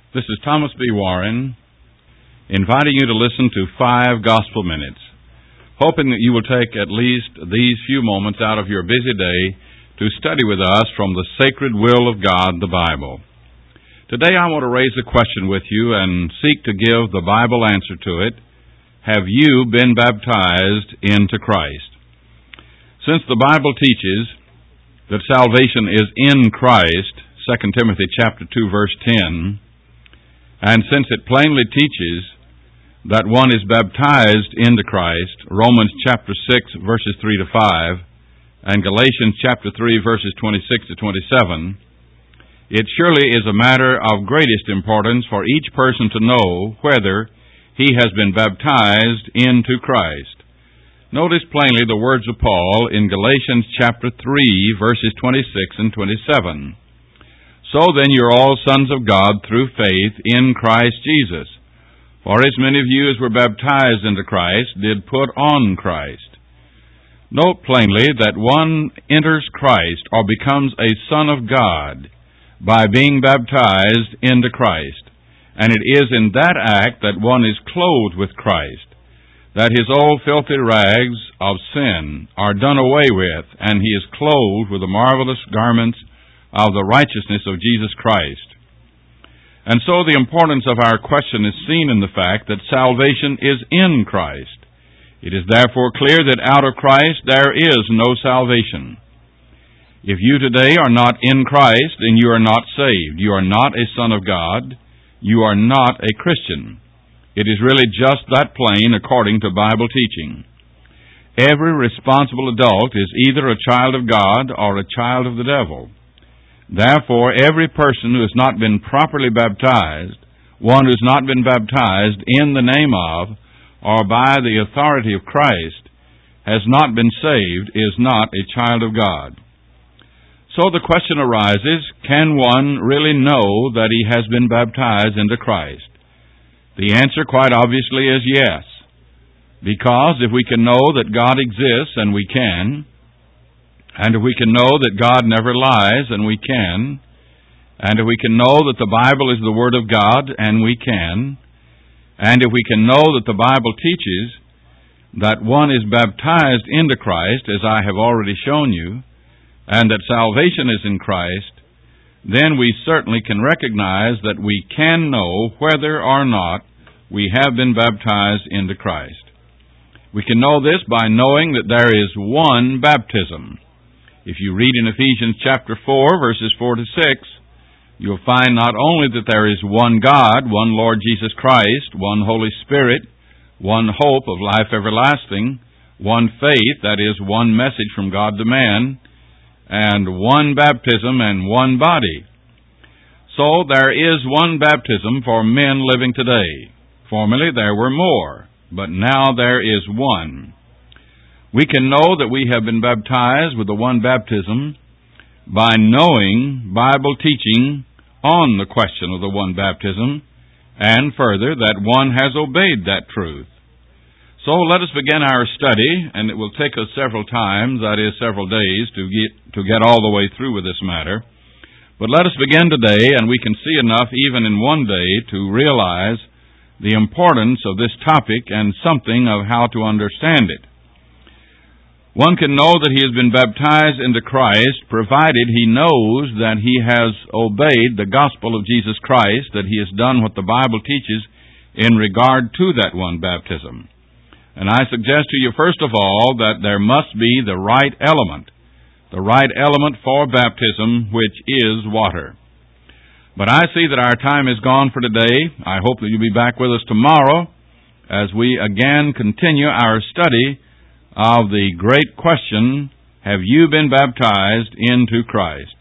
This is Thomas B. Warren, inviting you to listen to 5 Gospel Minutes, hoping that you will take at least these few moments out of your busy day to study with us from the sacred will of God, the Bible. Today I want to raise a question with you and seek to give the Bible answer to it. Have you been baptized into Christ? Since the Bible teaches that salvation is in Christ, 2 Timothy chapter 2, verse 10, and since it plainly teaches that one is baptized into Christ, Romans chapter 6, verses 3 to 5, and Galatians chapter 3, verses 26 to 27, it surely is a matter of greatest importance for each person to know whether he has been baptized into Christ. Notice plainly the words of Paul in Galatians chapter 3, verses 26 and 27. So then you're all sons of God through faith in Christ Jesus. For as many of you as were baptized into Christ did put on Christ. Note plainly that one enters Christ or becomes a son of God by being baptized into Christ. And it is in that act that one is clothed with Christ, that his old filthy rags of sin are done away with, and he is clothed with the marvelous garments of the righteousness of Jesus Christ. And so the importance of our question is seen in the fact that salvation is in Christ. It is therefore clear that out of Christ there is no salvation. If you today are not in Christ, then you are not saved. You are not a son of God. You are not a Christian. It is really just that plain according to Bible teaching. Every responsible adult is either a child of God or a child of the devil. Therefore, every person who has not been properly baptized, one who has not been baptized in the name of or by the authority of Christ, has not been saved, is not a child of God. So the question arises, can one really know that he has been baptized into Christ? The answer, quite obviously, is yes. Because if we can know that God exists, and we can, and if we can know that God never lies, and we can, and if we can know that the Bible is the Word of God, and we can, and if we can know that the Bible teaches that one is baptized into Christ, as I have already shown you, and that salvation is in Christ, then we certainly can recognize that we can know whether or not we have been baptized into Christ. We can know this by knowing that there is one baptism. If you read in Ephesians chapter 4, verses 4 to 6, you'll find not only that there is one God, one Lord Jesus Christ, one Holy Spirit, one hope of life everlasting, one faith, that is, one message from God to man, and one baptism and one body. So there is one baptism for men living today. Formerly there were more, but now there is one. We can know that we have been baptized with the one baptism by knowing Bible teaching on the question of the one baptism, and further, that one has obeyed that truth. So let us begin our study, and it will take us several times, that is, several days, to get all the way through with this matter. But let us begin today, and we can see enough even in one day to realize the importance of this topic and something of how to understand it. One can know that he has been baptized into Christ provided he knows that he has obeyed the gospel of Jesus Christ, that he has done what the Bible teaches in regard to that one baptism. And I suggest to you, first of all, that there must be the right element for baptism, which is water. But I see that our time is gone for today. I hope that you'll be back with us tomorrow as we again continue our study of the great question, have you been baptized into Christ?